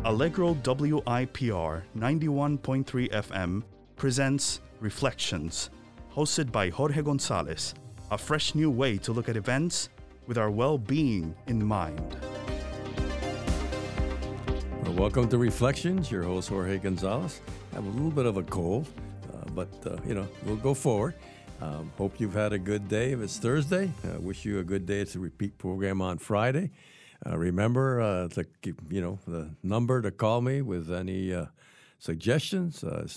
Allegro WIPR 91.3 FM presents Reflections, hosted by Jorge Gonzalez, a fresh new way to look at events with our well-being in mind. Well, welcome to Reflections. Your host, Jorge Gonzalez. I have a little bit of a cold, but we'll go forward. Hope you've had a good day. If it's Thursday, wish you a good day. It's a repeat program on Friday. Remember, the number to call me with any suggestions. It's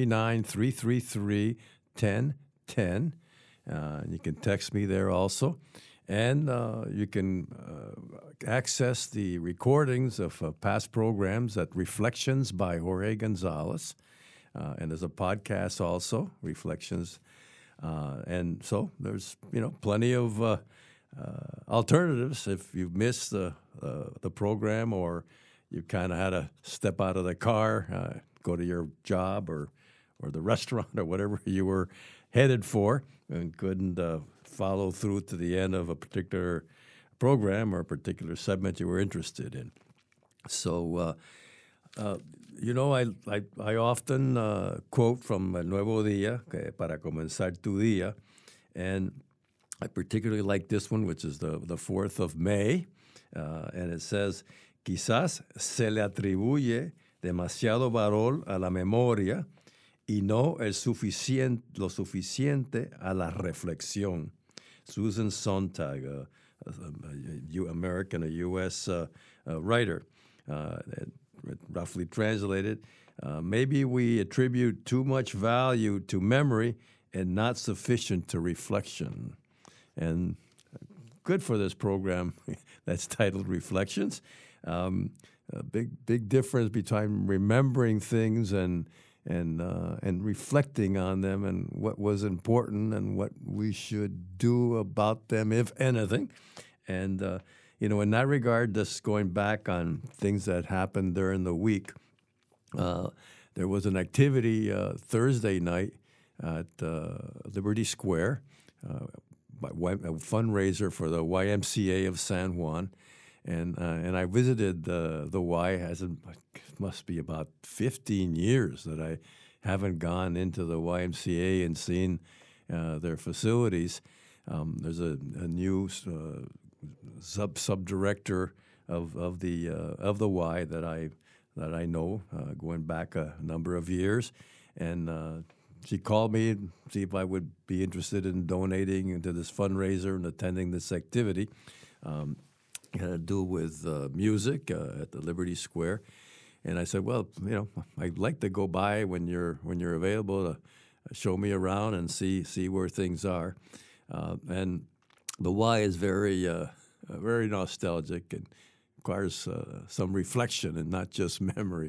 939-333-1010. You can text me there also. And you can access the recordings of past programs at Reflections by Jorge Gonzalez. And there's a podcast also, Reflections. And so there's, plenty of alternatives if you've missed the program or you kind of had to step out of the car, go to your job or the restaurant or whatever you were headed for and couldn't follow through to the end of a particular program or a particular segment you were interested in. So, I often quote from El Nuevo Día, para comenzar tu día, and I particularly like this one, which is the 4th of May, and it says, quizás se le atribuye demasiado valor a la memoria y no lo suficiente a la reflexión. Susan Sontag, a U.S. writer, roughly translated, maybe we attribute too much value to memory and not sufficient to reflection. And good for this program that's titled Reflections. A big difference between remembering things and reflecting on them and what was important and what we should do about them, if anything. And, in that regard, just going back on things that happened during the week, there was an activity Thursday night at Liberty Square, a fundraiser for the YMCA of San Juan. And I visited the Y. It must be about 15 years that I haven't gone into the YMCA and seen their facilities. There's a new sub-director of the Y that I know going back a number of years, and she called me and see if I would be interested in donating into this fundraiser and attending this activity. It had to do with music at the Liberty Square, and I said, well, I'd like to go by when you're available to show me around and see where things are. And the Y is very nostalgic and requires some reflection and not just memory.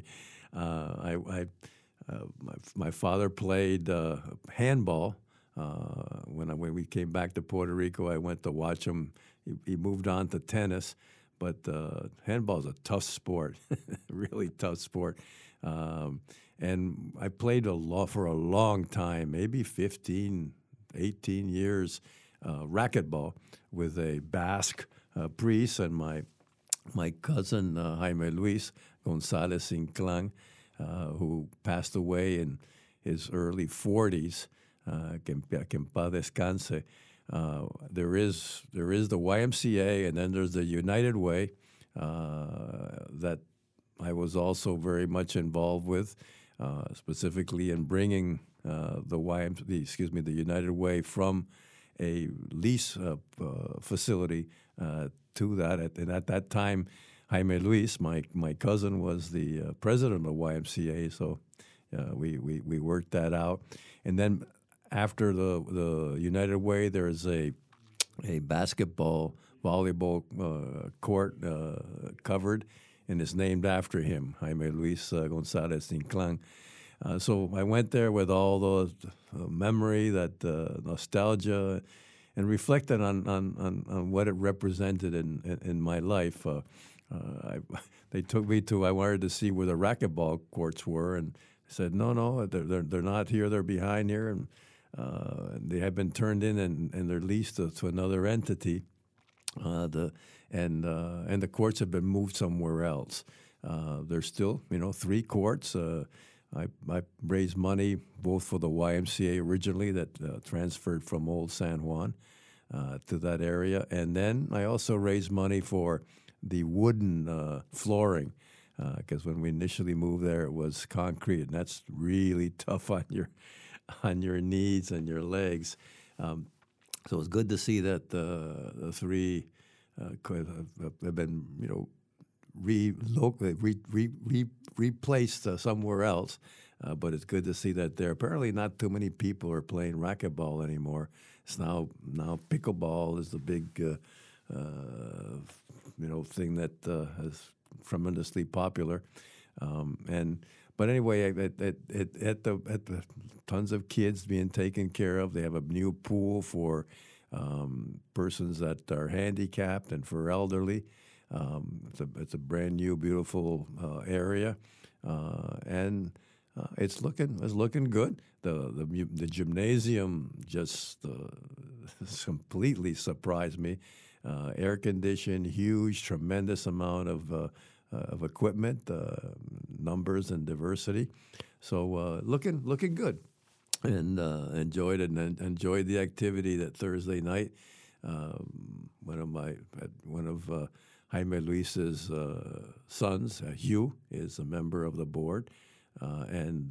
My father played handball. When we came back to Puerto Rico, I went to watch him. He moved on to tennis, but handball is a tough sport, really tough sport. And I played for a long time, maybe 15, 18 years, racquetball with a Basque priest and my cousin Jaime Luis Gonzalez Inclán, who passed away in his early 40s. Que en paz descanse. There is the YMCA, and then there's the United Way that I was also very much involved with, specifically in bringing the United Way from a lease facility to that. And at that time, Jaime Luis, my cousin, was the president of the YMCA, so we worked that out. And then after the United Way, there's a basketball, volleyball court covered, and it's named after him, Jaime Luis Gonzalez Inclán. So I went there with all the memory, that nostalgia, and reflected on what it represented in my life. They took me I wanted to see where the racquetball courts were, and I said, no, they're not here, they're behind here, and they have been turned in and they're leased to another entity. And the courts have been moved somewhere else. There's still, 3 courts. I raised money both for the YMCA originally that transferred from Old San Juan to that area, and then I also raised money for the wooden flooring because when we initially moved there, it was concrete, and that's really tough on your knees and your legs. So it's good to see that the 3 have been, replaced somewhere else. But it's good to see that there apparently not too many people are playing racquetball anymore. It's now pickleball is the big thing that is tremendously popular. But anyway, at the tons of kids being taken care of. They have a new pool for persons that are handicapped and for elderly. It's a brand new, beautiful area, and it's looking good. The gymnasium just completely surprised me. Air conditioned, huge, tremendous amount of equipment, numbers and diversity. So looking good, and enjoyed it and enjoyed the activity that Thursday night. One of Jaime Luis's sons, Hugh, is a member of the board, and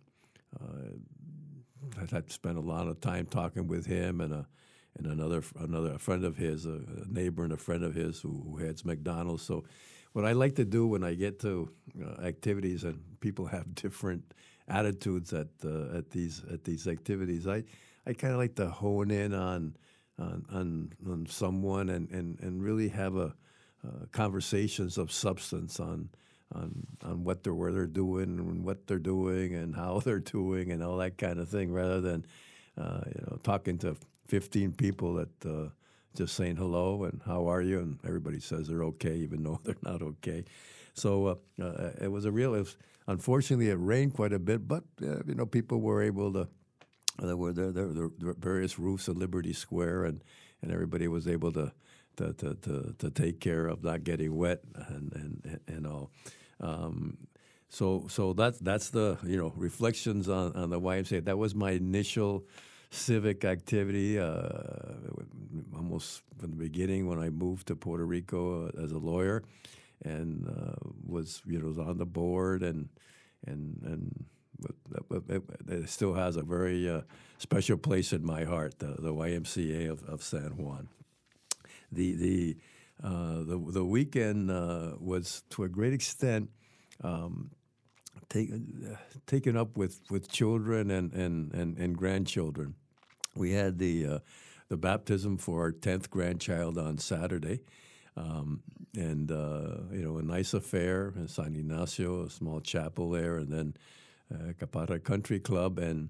I've spent a lot of time talking with him and another friend of his, a neighbor and a friend of his who heads McDonald's. So what I like to do when I get to activities and people have different attitudes at these activities, I kind of like to hone in on someone and really have conversations of substance on where they're doing and what they're doing and how they're doing and all that kind of thing, rather than talking to 15 people that just saying hello and how are you, and everybody says they're okay even though they're not okay. So it was unfortunately it rained quite a bit, but people were able to. There were various roofs of Liberty Square, and everybody was able to take care of not getting wet and all. So that's the reflections on the YMCA. That was my initial civic activity, almost from the beginning when I moved to Puerto Rico as a lawyer, and was on the board and it still has a very special place in my heart, the YMCA of San Juan. The weekend was to a great extent taken up with children and grandchildren. We had the baptism for our 10th grandchild on Saturday, and a nice affair in San Ignacio, a small chapel there, and then Capara Country Club, and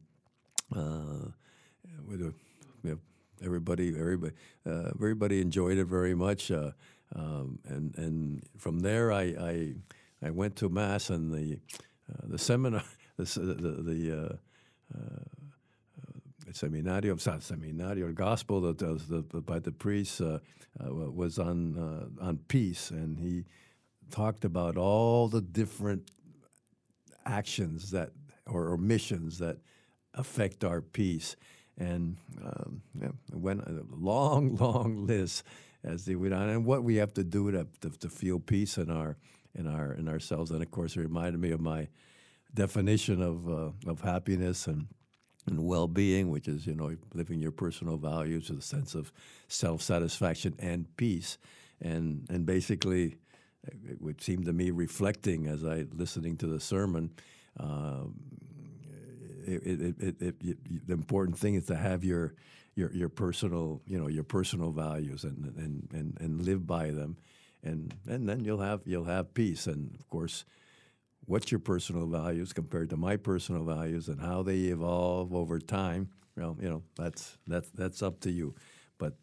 everybody enjoyed it very much. And from there, I went to mass, and the seminar, Seminario Gospel by the priest was on peace, and he talked about all the different actions or missions that affect our peace, and went a long list as they went on, and what we have to do to feel peace in ourselves. And of course, it reminded me of my definition of happiness and well-being, which is living your personal values with a sense of self-satisfaction and peace, and basically. It would seem to me, reflecting as I listening to the sermon, the important thing is to have your personal values and live by them, and then you'll have peace. And of course, what's your personal values compared to my personal values and how they evolve over time? Well, that's up to you. But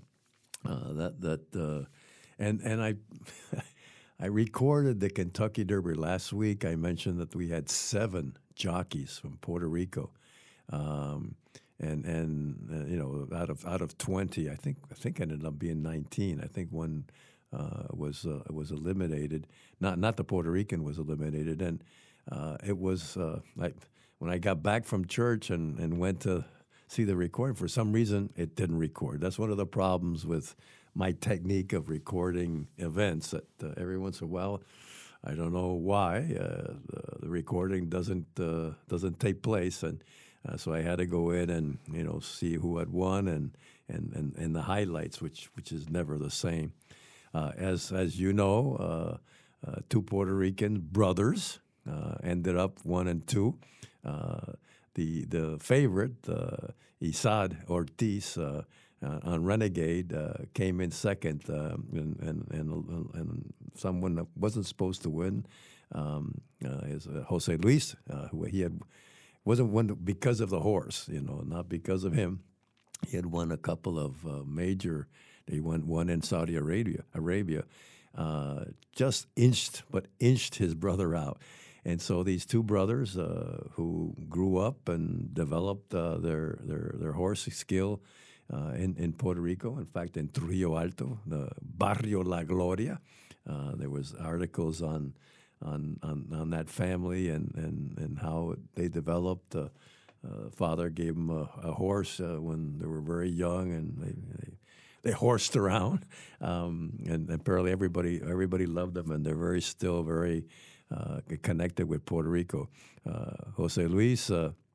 I. I recorded the Kentucky Derby last week. I mentioned that we had 7 jockeys from Puerto Rico, and out of 20, I think ended up being 19. I think one was eliminated. Not the Puerto Rican was eliminated, and it was when I got back from church and went to see the recording. For some reason, it didn't record. That's one of the problems with my technique of recording events. That every once in a while, I don't know why the recording doesn't take place, and so I had to go in and see who had won and the highlights, which is never the same. As you know, two Puerto Rican brothers ended up 1 and 2. The favorite, Isad Ortiz, on Renegade, came in second, and someone that wasn't supposed to win is Jose Luis, who wasn't won because of the horse, not because of him. He had won a couple of major. He won one in Saudi Arabia, just inched his brother out. And so these two brothers who grew up and developed their horse skill in Puerto Rico, in fact, in Trujillo Alto, the Barrio La Gloria, there was articles on that family and how they developed. Father gave them a horse when they were very young, and they horsed around, and apparently everybody loved them, and they're still very connected with Puerto Rico. Jose Luis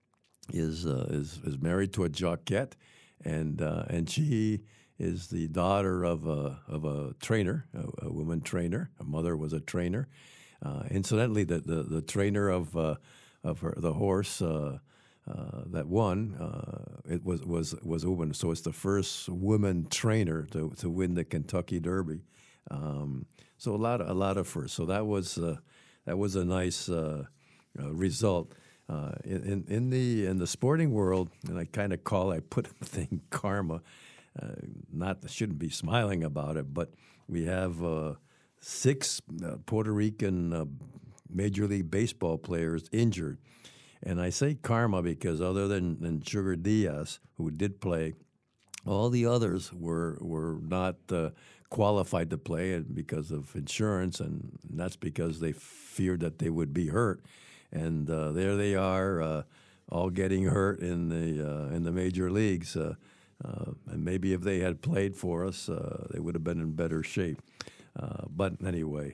is married to a jockey, and she is the daughter of a trainer, a woman trainer. Her mother was a trainer. Incidentally, the trainer of the horse that won, it was a woman. So it's the first woman trainer to win the Kentucky Derby. So a lot of firsts. So that was a nice result. In the sporting world, and I put a thing karma. I shouldn't be smiling about it, but we have 6 Puerto Rican Major League Baseball players injured. And I say karma because other than Sugar Diaz, who did play, all the others were not qualified to play, and because of insurance, and that's because they feared that they would be hurt. And there they are, all getting hurt in the major leagues. And maybe if they had played for us, they would have been in better shape. But anyway,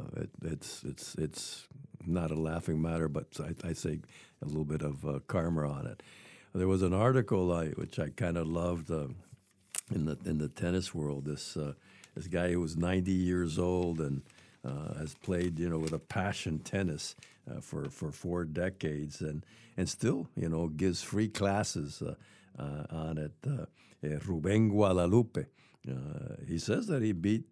it's not a laughing matter, but I say a little bit of karma on it. There was an article which I kind of loved in the tennis world. This guy who was 90 years old and has played with a passion tennis for 4 decades and still gives free classes on it. Ruben Guadalupe. He says that he beat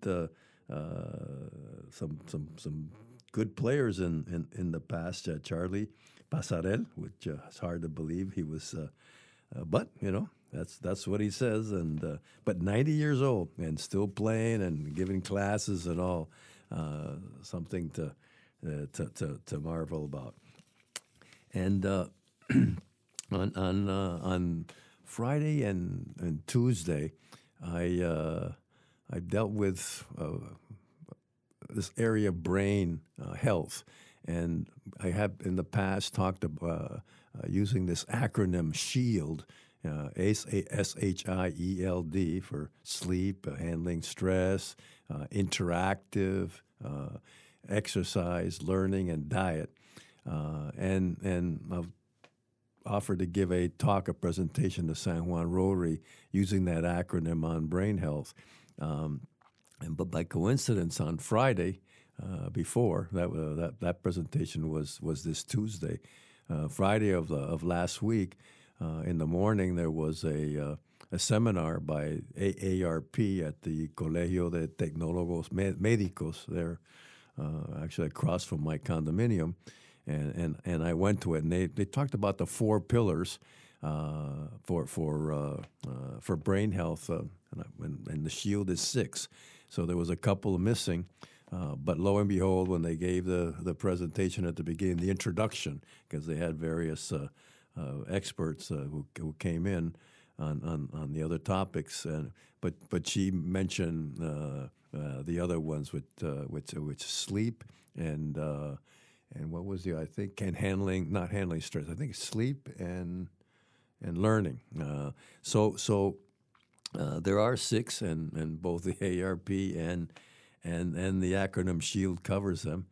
some good players in the past. Charlie Pasarel, which is hard to believe he was, but that's what he says. And but 90 years old and still playing and giving classes and all, something to marvel about. And on Friday and Tuesday, I dealt with this area of brain health, and I have in the past talked about using this acronym SHIELD, SHIELD, for sleep, handling stress, interactive, exercise, learning, and diet. And I've offered to give a presentation to San Juan Rotary using that acronym on brain health. But by coincidence, on Friday before that presentation was this Tuesday, Friday of last week, in the morning there was a seminar by AARP at the Colegio de Tecnólogos Médicos there, actually across from my condominium, and I went to it, and they talked about the 4 pillars for brain health, and the SHIELD is 6. So there was a couple missing, but lo and behold, when they gave the presentation at the beginning, the introduction, because they had various experts who came in, on the other topics. But she mentioned the other ones, which sleep and what was I think, and not handling stress. I think sleep and learning. So there are 6, and both the ARP and the acronym SHIELD covers them.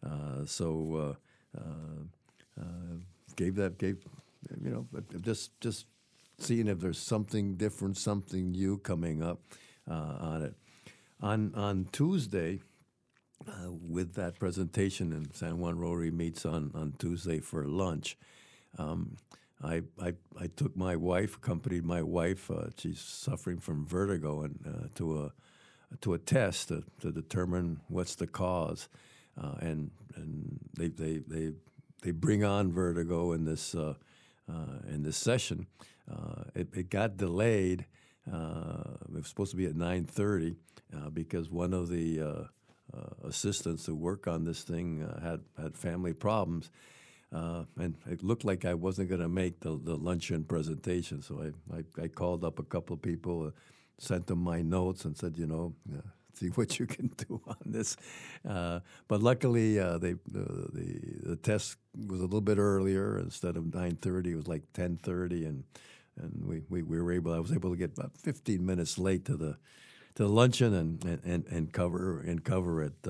Gave just seeing if there's something different, something new coming up on it. On Tuesday, with that presentation, and San Juan Rotary meets on Tuesday for lunch. I took my wife, accompanied my wife. She's suffering from vertigo, and to a test to determine what's the cause, and they bring on vertigo in this session. It got delayed. It was supposed to be at 9:30 because one of the assistants who work on this thing had family problems. And it looked like I wasn't going to make the luncheon presentation, so I called up a couple of people, sent them my notes, and said, see what you can do on this. But luckily, the test was a little bit earlier. Instead of 9:30, it was like 10:30, and we were able. I was able to get about 15 minutes late to the luncheon and cover it.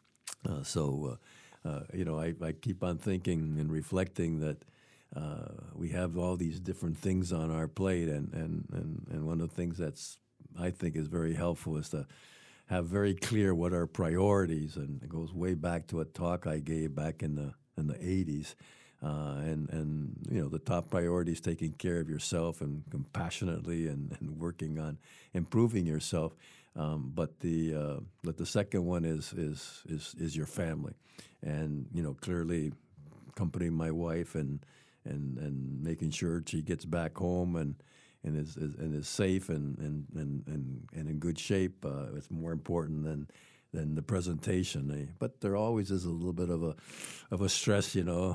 I keep on thinking and reflecting that we have all these different things on our plate, and one of the things that's I think is very helpful is to have very clear what our priorities, and it goes way back to a talk I gave back in the 80s, and the top priority is taking care of yourself and compassionately and working on improving yourself. But the second one is your family, and clearly accompanying my wife and making sure she gets back home and is safe and in good shape. It's more important than the presentation. But there always is a little bit of a stress.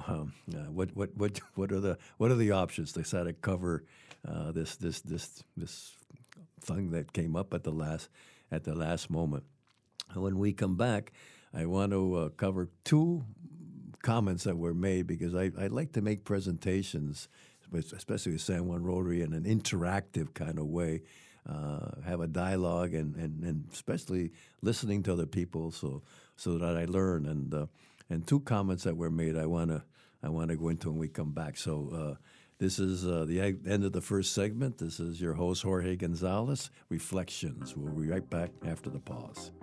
What are the options to try to cover this thing that came up at the last moment. When we come back, I want to cover 2 comments that were made, because I like to make presentations, especially with San Juan Rotary, in an interactive kind of way, have a dialogue and especially listening to other people so that I learn. And 2 comments that were made I want to go into when we come back. So this is the end of the first segment. This is your host, Jorge Gonzalez, Reflections. We'll be right back after the pause.